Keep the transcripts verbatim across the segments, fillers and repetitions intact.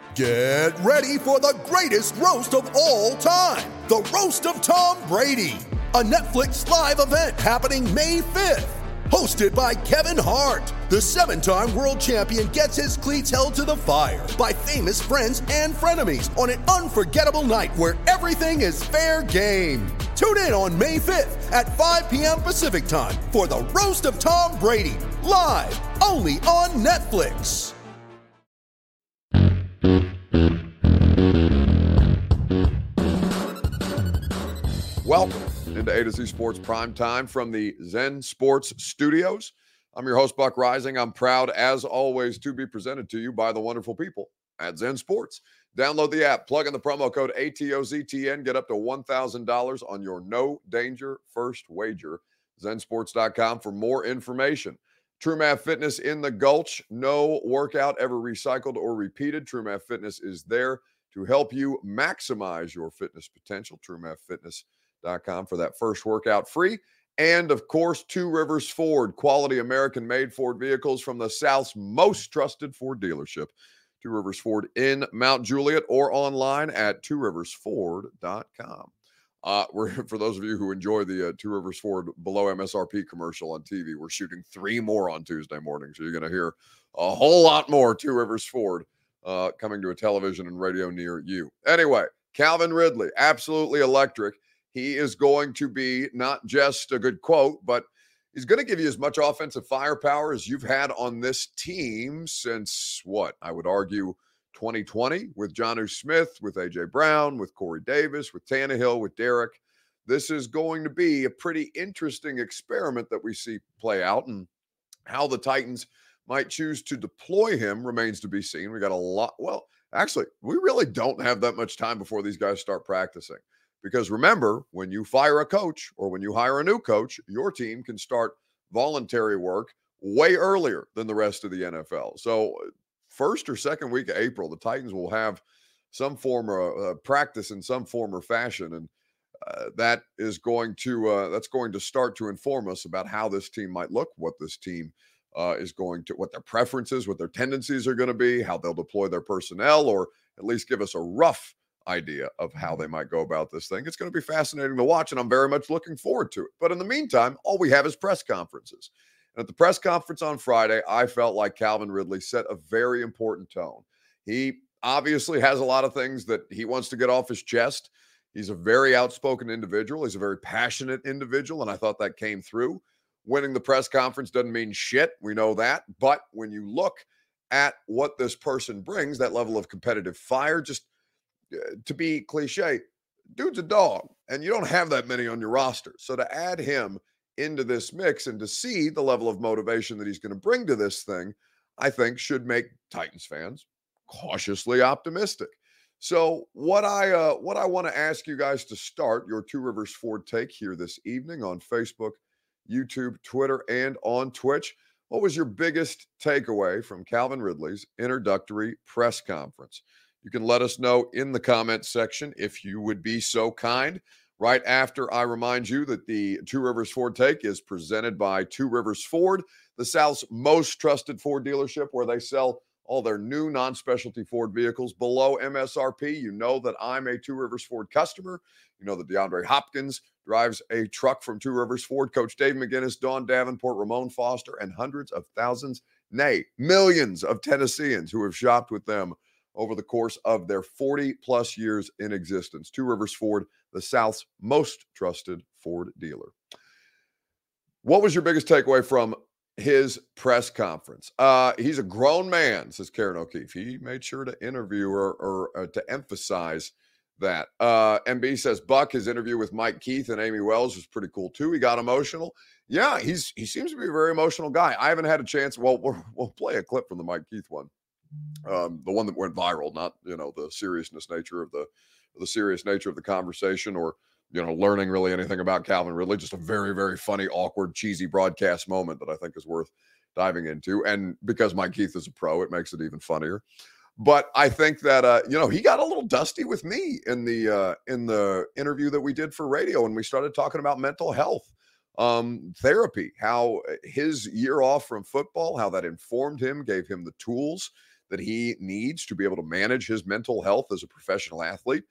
Get ready for the greatest roast of all time, the Roast of Tom Brady, a Netflix live event happening May fifth. Hosted by Kevin Hart, the seven-time world champion gets his cleats held to the fire by famous friends and frenemies on an unforgettable night where everything is fair game. Tune in on May fifth at five p.m. Pacific time for the Roast of Tom Brady, live only on Netflix. Welcome into A to Z Sports Prime Time from the Zen Sports Studios. I'm your host, Buck Rising. I'm proud, as always, to be presented to you by the wonderful people at Zen Sports. Download the app, plug in the promo code A T O Z T N, get up to one thousand dollars on your no-danger first wager. Zen Sports dot com for more information. TrueMath Fitness in the Gulch. No workout ever recycled or repeated. TrueMath Fitness is there to help you maximize your fitness potential. TrueMath Fitness dot com for that first workout free. And of course, Two Rivers Ford, quality American-made Ford vehicles from the South's most trusted Ford dealership. Two Rivers Ford in Mount Juliet or online at two rivers ford dot com. Uh, we're, for those of you who enjoy the uh, Two Rivers Ford below M S R P commercial on T V, we're shooting three more on Tuesday morning. So you're going to hear a whole lot more Two Rivers Ford uh, coming to a television and radio near you. Anyway, Calvin Ridley, absolutely electric. He is going to be not just a good quote, but he's going to give you as much offensive firepower as you've had on this team since, what, I would argue twenty twenty with Jonnu Smith, with A J. Brown, with Corey Davis, with Tannehill, with Derek. This is going to be a pretty interesting experiment that we see play out, and how the Titans might choose to deploy him remains to be seen. We got a lot. Well, actually, we really don't have that much time before these guys start practicing. Because remember, when you fire a coach or when you hire a new coach, your team can start voluntary work way earlier than the rest of the N F L. So first or second week of April, the Titans will have some form of uh, practice in some form or fashion. And uh, that is going to uh, that's going to start to inform us about how this team might look, what this team uh, is going to, what their preferences, what their tendencies are going to be, how they'll deploy their personnel, or at least give us a rough idea of how they might go about this thing. It's going to be fascinating to watch, and I'm very much looking forward to it. But in the meantime, all we have is press conferences. And at the press conference on Friday, I felt like Calvin Ridley set a very important tone. He obviously has a lot of things that he wants to get off his chest. He's a very outspoken individual. He's a very passionate individual, and I thought that came through. Winning the press conference doesn't mean shit. We know that. But when you look at what this person brings, that level of competitive fire, just to be cliche, dude's a dog, and you don't have that many on your roster. So to add him into this mix and to see the level of motivation that he's going to bring to this thing, I think should make Titans fans cautiously optimistic. So what I uh, what I want to ask you guys to start your Two Rivers Ford take here this evening on Facebook, YouTube, Twitter, and on Twitch. What was your biggest takeaway from Calvin Ridley's introductory press conference? You can let us know in the comments section if you would be so kind. Right after I remind you that the Two Rivers Ford Take is presented by Two Rivers Ford, the South's most trusted Ford dealership, where they sell all their new non-specialty Ford vehicles below M S R P. You know that I'm a Two Rivers Ford customer. You know that DeAndre Hopkins drives a truck from Two Rivers Ford. Coach Dave McGinnis, Dawn Davenport, Ramon Foster, and hundreds of thousands, nay, millions of Tennesseans who have shopped with them over the course of their forty plus years in existence. Two Rivers Ford, the South's most trusted Ford dealer. What was your biggest takeaway from his press conference? Uh, he's a grown man, says Karen O'Keefe. He made sure to interview or, or uh, to emphasize that. Uh, M B says, Buck, his interview with Mike Keith and Amy Wells was pretty cool too. He got emotional. Yeah, he's he seems to be a very emotional guy. I haven't had a chance. Well, we'll, we'll play a clip from the Mike Keith one. Um, the one that went viral, not, you know, the seriousness nature of the, the serious nature of the conversation, or, you know, learning really anything about Calvin Ridley. Just a very, very funny, awkward, cheesy broadcast moment that I think is worth diving into. And because Mike Keith is a pro, it makes it even funnier. But I think that, uh, you know, he got a little dusty with me in the, uh, in the interview that we did for radio. And we started talking about mental health, um, therapy, how his year off from football, how that informed him, gave him the tools that he needs to be able to manage his mental health as a professional athlete.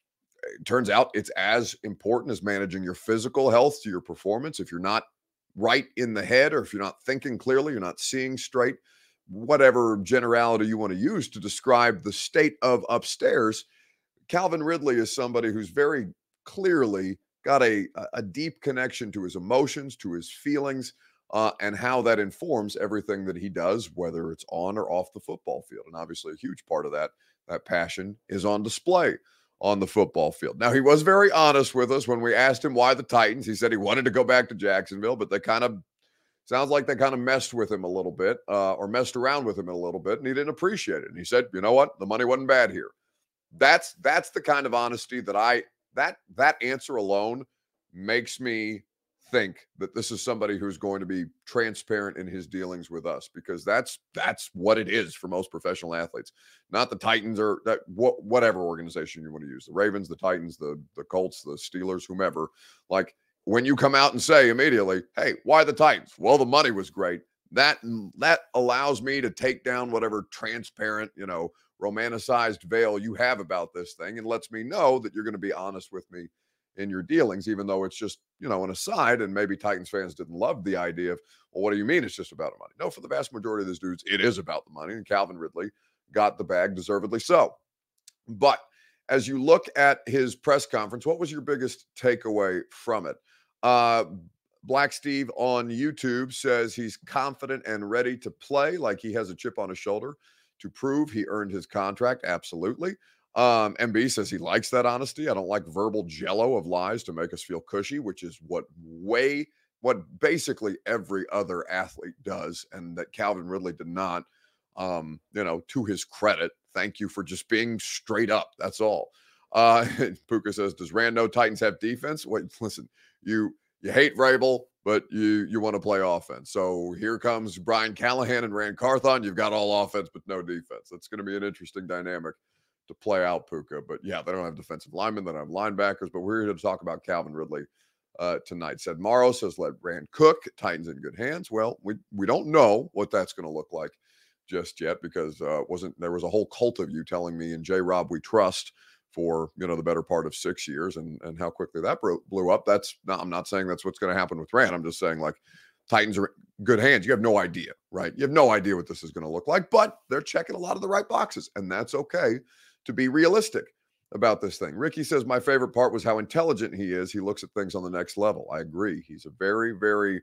It turns out it's as important as managing your physical health to your performance. If you're not right in the head, or if you're not thinking clearly, you're not seeing straight, whatever generality you want to use to describe the state of upstairs, Calvin Ridley is somebody who's very clearly got a, a deep connection to his emotions, to his feelings, uh, and how that informs everything that he does, whether it's on or off the football field. And obviously a huge part of that, that passion is on display on the football field. Now, he was very honest with us when we asked him why the Titans. He said he wanted to go back to Jacksonville, but they kind of, sounds like they kind of messed with him a little bit, uh, or messed around with him a little bit, and he didn't appreciate it. And he said, you know what? The money wasn't bad here. That's that's the kind of honesty that I, that that answer alone makes me think that this is somebody who's going to be transparent in his dealings with us, because that's that's what it is for most professional athletes. Not the Titans or that wh- whatever organization you want to use, the Ravens, the Titans, the the Colts, the Steelers, whomever. Like, when you come out and say immediately, hey, why the Titans? Well, the money was great. That that allows me to take down whatever transparent, you know, romanticized veil you have about this thing, and lets me know that you're going to be honest with me in your dealings, even though it's just, you know, an aside. And maybe Titans fans didn't love the idea of, well, what do you mean it's just about the money? No, for the vast majority of these dudes, it is about the money. And Calvin Ridley got the bag, deservedly so. But as you look at his press conference, what was your biggest takeaway from it? Uh, Black Steve on YouTube says he's confident and ready to play, like he has a chip on his shoulder to prove he earned his contract. Absolutely. Um, M B says he likes that honesty. I don't like verbal jello of lies to make us feel cushy, which is what way, what basically every other athlete does, and that Calvin Ridley did not. Um, you know, to his credit, thank you for just being straight up. That's all. Uh, Puka says, does Rand know Titans have defense? Wait, listen, you you hate Vrabel, but you you want to play offense. So here comes Brian Callahan and Rand Carthon. You've got all offense, but no defense. That's going to be an interesting dynamic to play out, Puka. But yeah, they don't have defensive linemen, they don't have linebackers, but we're here to talk about Calvin Ridley uh, tonight. Said Morrow says, let Rand cook. Titans in good hands. Well, we we don't know what that's going to look like just yet, because uh, wasn't there was a whole cult of you telling me in J Rob we trust for, you know, the better part of six years, and and how quickly that bro- blew up. That's not, I'm not saying that's what's going to happen with Rand. I'm just saying, like, Titans are in good hands. You have no idea, right? You have no idea what this is going to look like, but they're checking a lot of the right boxes, and that's okay to be realistic about this thing. Ricky says, my favorite part was how intelligent he is. He looks at things on the next level. I agree. He's a very, very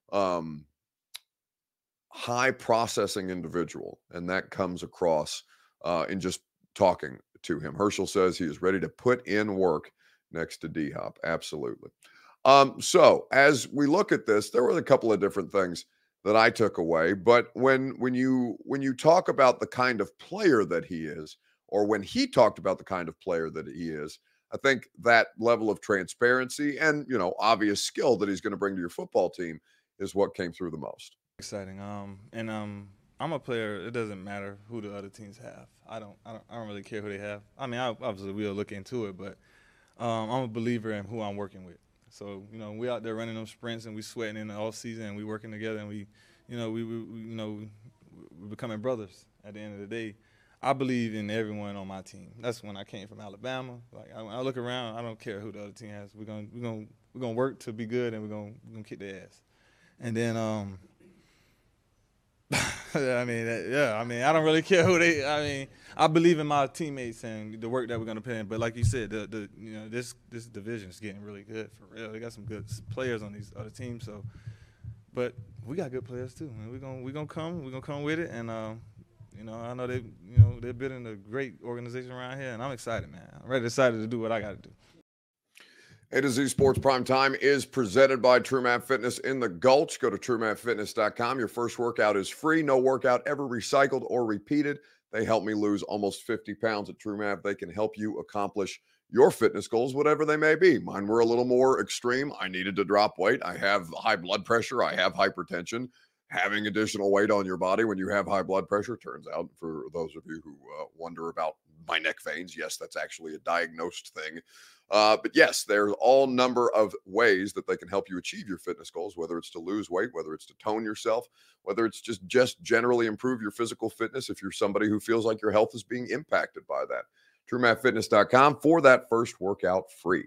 um, high processing individual, and that comes across uh, in just talking to him. Herschel says he is ready to put in work next to D-Hop. Absolutely. Um, so as we look at this, there were a couple of different things that I took away, but when when you when you talk about the kind of player that he is, or when he talked about the kind of player that he is, I think that level of transparency and, you know, obvious skill that he's going to bring to your football team is what came through the most. Exciting. Um, and um, I'm a player. It doesn't matter who the other teams have. I don't. I don't. I don't really care who they have. I mean, I, obviously we'll look into it, but um, I'm a believer in who I'm working with. So, you know, we out there running them sprints and we sweating in the off season and we working together and we, you know, we, we, we you know, we're becoming brothers at the end of the day. I believe in everyone on my team. That's when I came from Alabama. Like, I, when I look around, I don't care who the other team has. We're gonna we're gonna we're gonna work to be good, and we're gonna we're gonna kick their ass. And then um, I mean, yeah, I mean, I don't really care who they. I mean, I believe in my teammates and the work that we're gonna put in. But like you said, the the you know this this division is getting really good for real. They got some good players on these other teams. So, but we got good players too. And we're gonna we're gonna come we're gonna come with it. And um, you know, I know they you know they're building a great organization around here, and I'm excited, man. I'm ready excited to do what I got to do. A to Z Sports Prime Time is presented by TrueMap Fitness in the Gulch. Go to true map fitness dot com. Your first workout is free. No workout ever recycled or repeated. They helped me lose almost fifty pounds at TrueMap. They can help you accomplish your fitness goals, whatever they may be. Mine were a little more extreme. I needed to drop weight. I have high blood pressure. I have hypertension. Having additional weight on your body when you have high blood pressure, turns out, for those of you who uh, wonder about my neck veins, yes, that's actually a diagnosed thing. Uh, but yes, there's all number of ways that they can help you achieve your fitness goals, whether it's to lose weight, whether it's to tone yourself, whether it's just, just generally improve your physical fitness if you're somebody who feels like your health is being impacted by that. True Math Fitness dot com for that first workout free.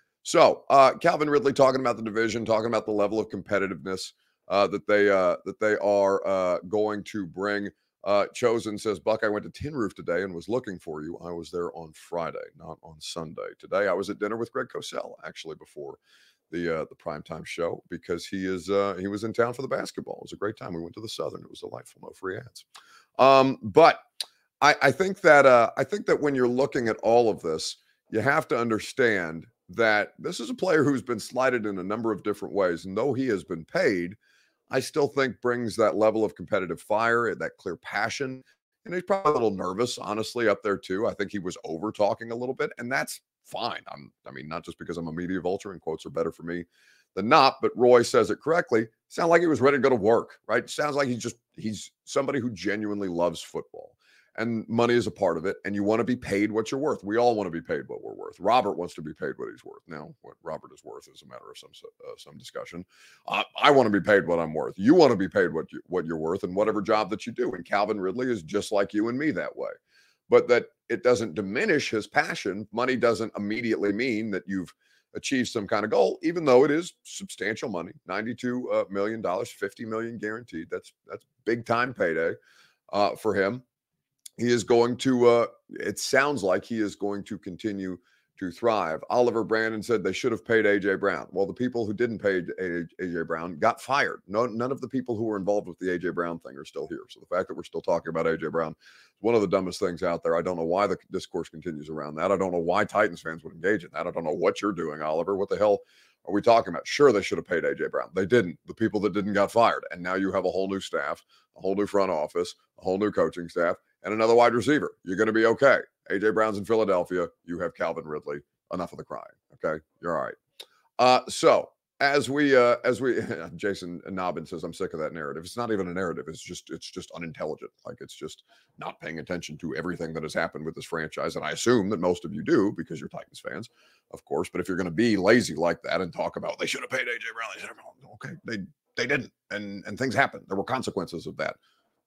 So uh, Calvin Ridley talking about the division, talking about the level of competitiveness uh, that they uh, that they are uh, going to bring. Uh, Chosen says, Buck, I went to Tin Roof today and was looking for you. I was there on Friday, not on Sunday. Today, I was at dinner with Greg Cosell, actually, before the uh, the primetime show, because he is uh, he was in town for the basketball. It was a great time. We went to the Southern. It was delightful. No free ads. Um, but I, I think that uh, I think that when you're looking at all of this, you have to understand that this is a player who's been slighted in a number of different ways. And though he has been paid, I still think brings that level of competitive fire, that clear passion. And he's probably a little nervous, honestly, up there too. I think he was over talking a little bit, and that's fine. I'm, I mean, not just because I'm a media vulture and quotes are better for me than not, but Roy says it correctly. Sound like he was ready to go to work, right? Sounds like he's just, he's somebody who genuinely loves football. And money is a part of it, and you want to be paid what you're worth. We all want to be paid what we're worth. Robert wants to be paid what he's worth. Now, what Robert is worth is a matter of some uh, some discussion. Uh, I want to be paid what I'm worth. You want to be paid what you what you're worth, in whatever job that you do. And Calvin Ridley is just like you and me that way. But that it doesn't diminish his passion. Money doesn't immediately mean that you've achieved some kind of goal, even though it is substantial money, ninety-two million dollars, fifty million dollars guaranteed. That's that's big time payday uh, for him. He is going to, uh, it sounds like he is going to continue to thrive. Oliver Brandon said they should have paid A J Brown. Well, the people who didn't pay A J Brown got fired. No, none of the people who were involved with the A J Brown thing are still here. So the fact that we're still talking about A J Brown is one of the dumbest things out there. I don't know why the discourse continues around that. I don't know why Titans fans would engage in that. I don't know what you're doing, Oliver. What the hell are we talking about? Sure, they should have paid A J Brown. They didn't. The people that didn't got fired. And now you have a whole new staff, a whole new front office, a whole new coaching staff, and another wide receiver. You're going to be okay. A J Brown's in Philadelphia. You have Calvin Ridley. Enough of the crying. Okay, you're all right. Uh, so as we, uh, as we, Jason Nobbin says, I'm sick of that narrative. It's not even a narrative. It's just, it's just unintelligent. Like it's just not paying attention to everything that has happened with this franchise. And I assume that most of you do because you're Titans fans, of course. But if you're going to be lazy like that and talk about they should have paid A J Brown, they should have, okay, they they didn't, and and things happened. There were consequences of that.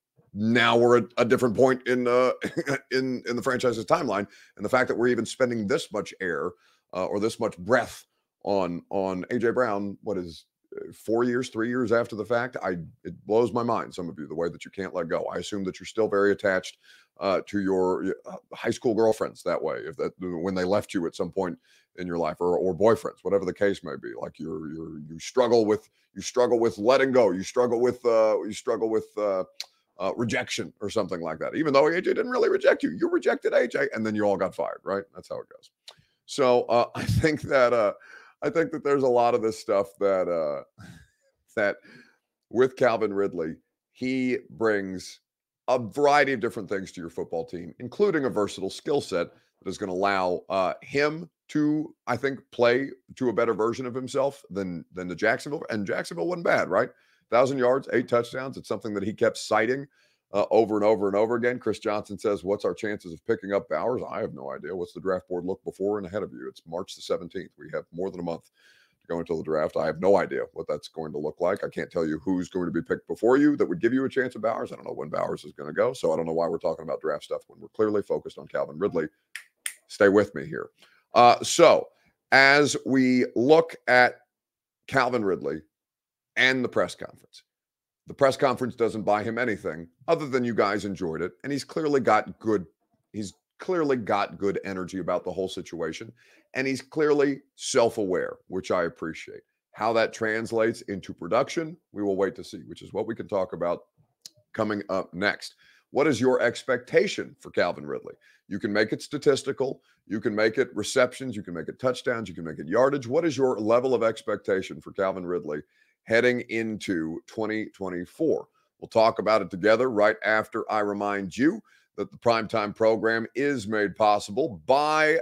Now we're at a different point in uh, in in the franchise's timeline, and the fact that we're even spending this much air uh, or this much breath on on A J Brown, what is uh, four years, three years after the fact, I it blows my mind. Some of you, the way that you can't let go. I assume that you're still very attached uh, to your uh, high school girlfriends that way. If that when they left you at some point in your life, or or boyfriends, whatever the case may be, like you're you're you struggle with you struggle with letting go. You struggle with uh, you struggle with. Uh, Uh, rejection or something like that. Even though A J didn't really reject you, you rejected A J, and then you all got fired, right? That's how it goes. So uh, I think that uh, I think that there's a lot of this stuff that uh, that with Calvin Ridley, he brings a variety of different things to your football team, including a versatile skill set that is going to allow uh, him to, I think, play to a better version of himself than than the Jacksonville. And Jacksonville wasn't bad, right? Thousand yards, eight touchdowns. It's something that he kept citing uh, over and over and over again. Chris Johnson says, what's our chances of picking up Bowers? I have no idea. What's the draft board look before and ahead of you? It's March the seventeenth. We have more than a month to go until the draft. I have no idea what that's going to look like. I can't tell you who's going to be picked before you that would give you a chance of Bowers. I don't know when Bowers is going to go. So I don't know why we're talking about draft stuff when we're clearly focused on Calvin Ridley. Stay with me here. Uh, so as we look at Calvin Ridley and the press conference, the press conference doesn't buy him anything other than you guys enjoyed it. And he's clearly got good, he's clearly got good energy about the whole situation. And he's clearly self-aware, which I appreciate. How that translates into production, we will wait to see, which is what we can talk about coming up next. What is your expectation for Calvin Ridley? You can make it statistical. You can make it receptions. You can make it touchdowns. You can make it yardage. What is your level of expectation for Calvin Ridley heading into twenty twenty-four? We'll talk about it together right after I remind you that the Primetime program is made possible by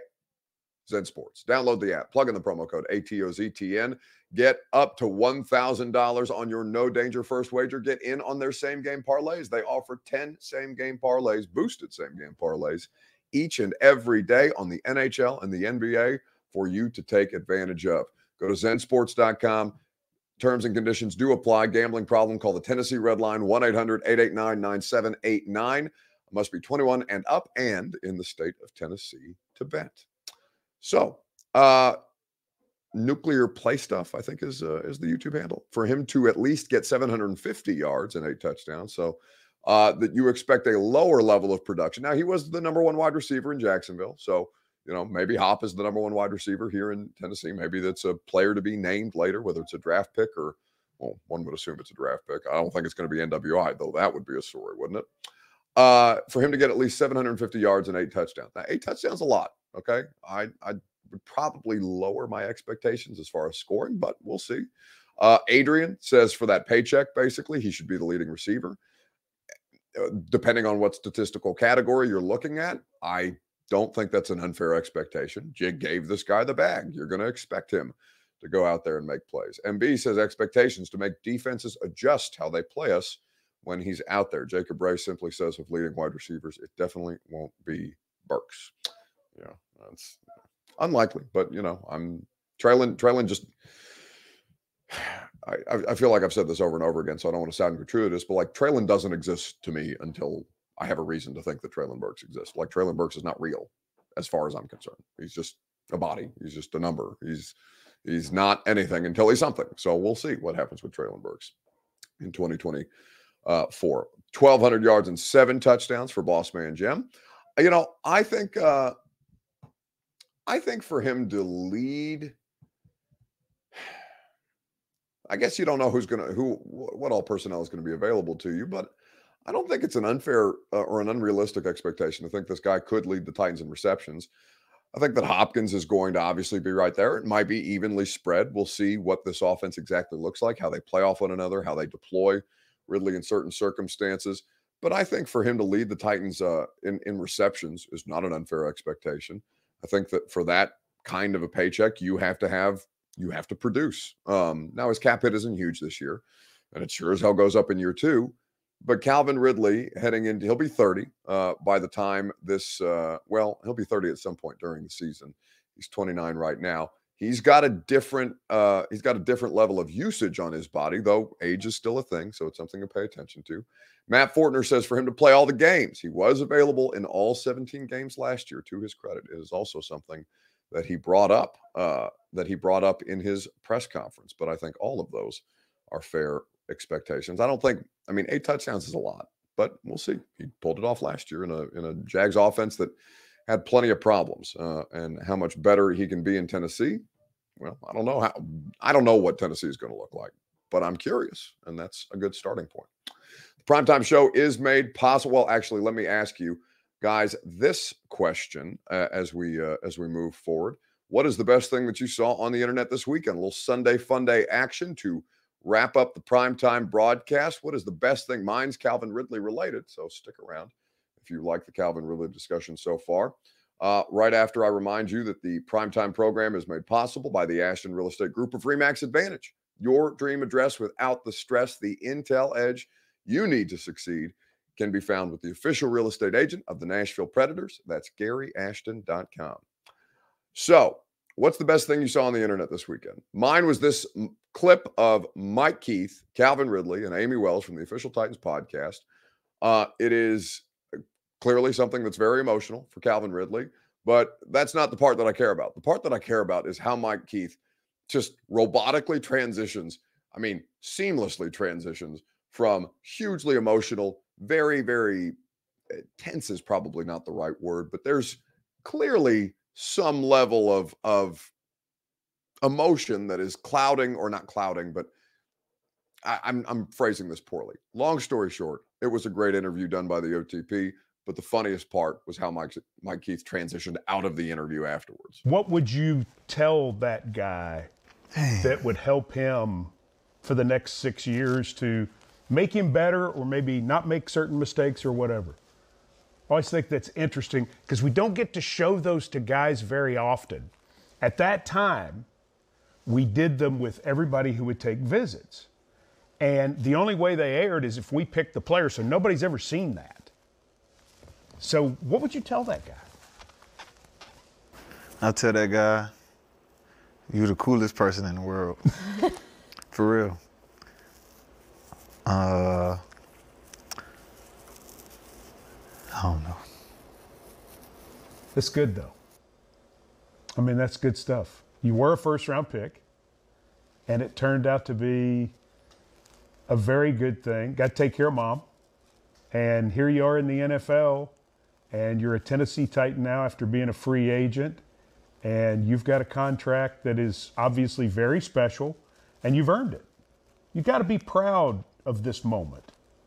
Zen Sports. Download the app, plug in the promo code A T O Z T N, get up to one thousand dollars on your no danger first wager. Get in on their same game parlays. They offer ten same game parlays, boosted same game parlays each and every day on the N H L and the N B A for you to take advantage of. Go to zen sports dot com. Terms and conditions do apply. Gambling problem, call the Tennessee Red Line, one eight hundred eight eight nine nine seven eight nine. Must be twenty-one and up and in the state of Tennessee to bet. So, uh, Nuclear Play Stuff, I think, is uh, is the YouTube handle. For him to at least get seven hundred fifty yards and eight touchdowns. So, uh, that you expect a lower level of production. Now, he was the number one wide receiver in Jacksonville. So, you know, maybe Hop is the number one wide receiver here in Tennessee. Maybe that's a player to be named later, whether it's a draft pick or, well, one would assume it's a draft pick. I don't think it's going to be N W I, though. That would be a story, wouldn't it? Uh, for him to get at least seven hundred fifty yards and eight touchdowns. Now, eight touchdowns a lot, okay? I, I would probably lower my expectations as far as scoring, but we'll see. Uh, Adrian says for that paycheck, basically, he should be the leading receiver. Uh, depending on what statistical category you're looking at, I don't think that's an unfair expectation. Jig gave this guy the bag. You're going to expect him to go out there and make plays. M B says expectations to make defenses adjust how they play us when he's out there. Jacob Ray simply says of leading wide receivers, it definitely won't be Burks. Yeah, that's unlikely, but you know, I'm Traylon. Traylon just, I, I feel like I've said this over and over again, so I don't want to sound gratuitous, but like Traylon doesn't exist to me until I have a reason to think that Traylon Burks exists. Like Traylon Burks is not real as far as I'm concerned. He's just a body. He's just a number. He's, he's not anything until he's something. So we'll see what happens with Traylon Burks in twenty twenty. Uh, for twelve hundred yards and seven touchdowns for Boss Man Jim. You know, I think uh, I think for him to lead, I guess you don't know who's going to, who, what all personnel is going to be available to you, but I don't think it's an unfair uh, or an unrealistic expectation to think this guy could lead the Titans in receptions. I think that Hopkins is going to obviously be right there. It might be evenly spread. We'll see what this offense exactly looks like, how they play off one another, how they deploy Ridley in certain circumstances. But I think for him to lead the Titans uh, in, in receptions is not an unfair expectation. I think that for that kind of a paycheck, you have to have, you have to produce. Um, now his cap hit isn't huge this year, and it sure as hell goes up in year two. But Calvin Ridley heading into, he'll be thirty uh, by the time this, uh, well, he'll be thirty at some point during the season. He's twenty-nine right now. He's got a different, uh, he's got a different level of usage on his body, though age is still a thing, so it's something to pay attention to. Matt Fortner says for him to play all the games. He was available in all seventeen games last year, to his credit. It is also something that he brought up, uh, that he brought up in his press conference. But I think all of those are fair expectations. I don't think, I mean, eight touchdowns is a lot, but we'll see. He pulled it off last year in a in a Jags offense that had plenty of problems, uh, and how much better he can be in Tennessee. Well, I don't know how, I don't know what Tennessee is going to look like, but I'm curious, and that's a good starting point. The Primetime Show is made possible. Well, actually, let me ask you guys this question uh, as we uh, as we move forward. What is the best thing that you saw on the internet this weekend? A little Sunday Fun Day action to wrap up the Primetime broadcast. What is the best thing? Mine's Calvin Ridley related, so stick around if you like the Calvin Ridley discussion so far. Uh, right after I remind you that the Primetime program is made possible by the Ashton Real Estate Group of RE/MAX Advantage. Your dream address without the stress, the intel edge you need to succeed can be found with the official real estate agent of the Nashville Predators. That's Gary Ashton dot com. So, what's the best thing you saw on the internet this weekend? Mine was this m- clip of Mike Keith, Calvin Ridley, and Amy Wells from the Official Titans podcast. Uh, it is clearly something that's very emotional for Calvin Ridley, but that's not the part that I care about. The part that I care about is how Mike Keith just robotically transitions, I mean, seamlessly transitions from hugely emotional, very, very tense is probably not the right word, but there's clearly some level of, of emotion that is clouding, or not clouding, but I, I'm, I'm phrasing this poorly. Long story short, it was a great interview done by the O T P. But the funniest part was how Mike, Mike Keith transitioned out of the interview afterwards. What would you tell that guy that would help him for the next six years to make him better, or maybe not make certain mistakes or whatever? I always think that's interesting because we don't get to show those to guys very often. At that time, we did them with everybody who would take visits. And the only way they aired is if we picked the player, so nobody's ever seen that. So what would you tell that guy? I'll tell that guy, You the coolest person in the world. For real. Uh, I don't know. That's good, though. I mean, that's good stuff. You were a first-round pick, and it turned out to be a very good thing. Got to take care of mom. And here you are in the N F L, and you're a Tennessee Titan now after being a free agent. And you've got a contract that is obviously very special, and you've earned it. You've got to be proud of this moment.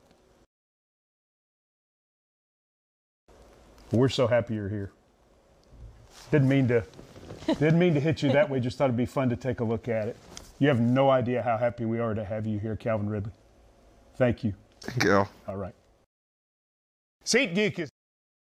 We're so happy you're here. Didn't mean to, didn't mean to hit you that way. Just thought it'd be fun to take a look at it. You have no idea how happy we are to have you here, Calvin Ridley. Thank you. Thank you. All right. SeatGeek is.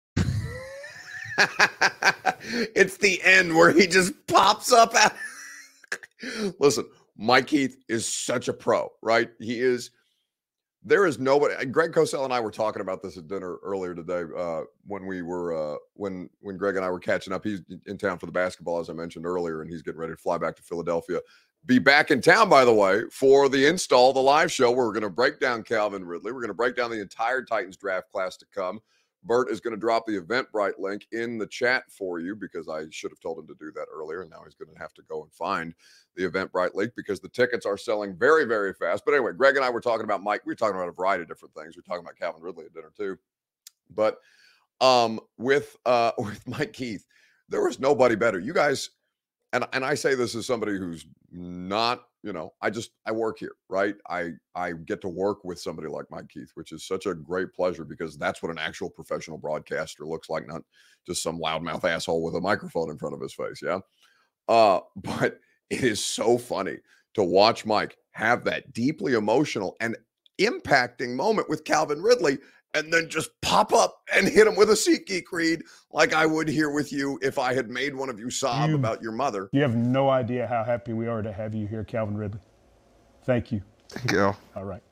It's the end where he just pops up. At... Listen, Mike Heath is such a pro, right? He is. There is nobody. Greg Cosell and I were talking about this at dinner earlier today uh, when we were uh, when when Greg and I were catching up. He's in town for the basketball, as I mentioned earlier, and he's getting ready to fly back to Philadelphia. Be back in town, by the way, for the install, the live show, where we're going to break down Calvin Ridley. We're going to break down the entire Titans draft class to come. Bert is going to drop the Eventbrite link in the chat for you because I should have told him to do that earlier, and now he's going to have to go and find the Eventbrite link because the tickets are selling very, very fast. But anyway, Greg and I were talking about Mike. We were talking about a variety of different things. We were talking about Calvin Ridley at dinner too. But um, with uh, with Mike Heath, there was nobody better. You guys, and and I say this as somebody who's not, you know, I just, I work here, right? I, I get to work with somebody like Mike Heath, which is such a great pleasure because that's what an actual professional broadcaster looks like, not just some loudmouth asshole with a microphone in front of his face. Yeah. Uh, but it is so funny to watch Mike have that deeply emotional and impacting moment with Calvin Ridley and then just pop up and hit him with a SeatGeek read like I would here with you if I had made one of you sob You- about your mother. You have no idea how happy we are to have you here, Calvin Ridley. Thank you. Thank you. All right.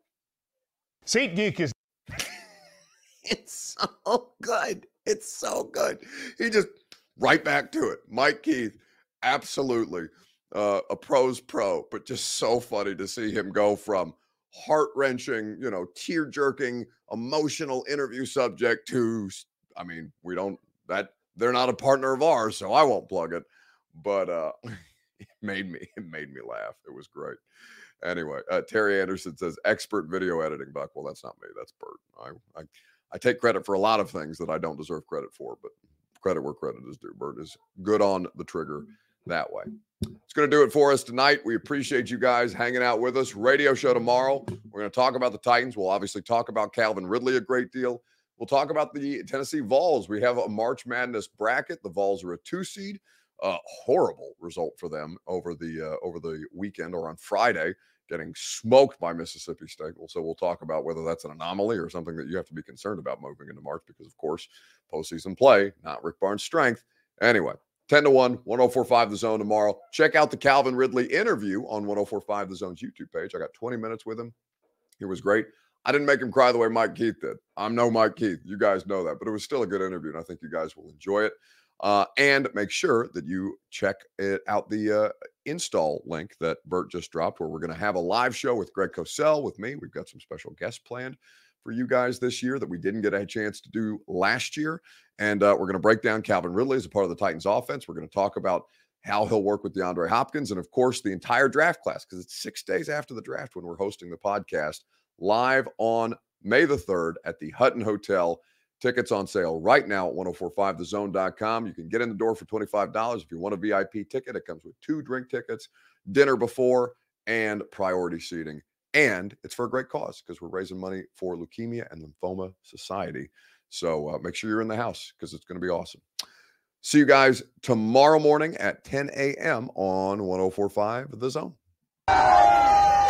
SeatGeek is. It's so good. It's so good. He just right back to it. Mike Keith, absolutely uh, a pro's pro, but just so funny to see him go from heart-wrenching, you know, tear-jerking, emotional interview subject to, I mean, we don't, that, they're not a partner of ours, so I won't plug it. But uh, it made me, it made me laugh. It was great. Anyway, uh, Terry Anderson says, expert video editing, Buck. Well, that's not me. That's Bert. I, I, I take credit for a lot of things that I don't deserve credit for, but credit where credit is due. Bert is good on the trigger that way. It's going to do it for us tonight. We appreciate you guys hanging out with us. Radio show tomorrow. We're going to talk about the Titans. We'll obviously talk about Calvin Ridley a great deal. We'll talk about the Tennessee Vols. We have a March Madness bracket. The Vols are a two seed. Uh, horrible result for them over the uh, over the weekend or on Friday, getting smoked by Mississippi State. Well, so we'll talk about whether that's an anomaly or something that you have to be concerned about moving into March because, of course, postseason play, not Rick Barnes' strength. Anyway, ten to one, one oh four point five The Zone tomorrow. Check out the Calvin Ridley interview on one oh four point five The Zone's YouTube page. I got twenty minutes with him. It was great. I didn't make him cry the way Mike Keith did. I'm no Mike Keith. You guys know that. But it was still a good interview, and I think you guys will enjoy it. Uh, and make sure that you check it out, the uh, install link that Bert just dropped, where we're going to have a live show with Greg Cosell, with me. We've got some special guests planned for you guys this year that we didn't get a chance to do last year. And uh, we're going to break down Calvin Ridley as a part of the Titans offense. We're going to talk about how he'll work with DeAndre Hopkins and, of course, the entire draft class, because it's six days after the draft when we're hosting the podcast live on May the third at the Hutton Hotel. Tickets on sale right now at ten forty-five the zone dot com. You can get in the door for twenty-five dollars. If you want a V I P ticket, it comes with two drink tickets, dinner before, and priority seating. And it's for a great cause because we're raising money for Leukemia and Lymphoma Society. So uh, make sure you're in the house because it's going to be awesome. See you guys tomorrow morning at ten a.m. on ten forty-five The Zone.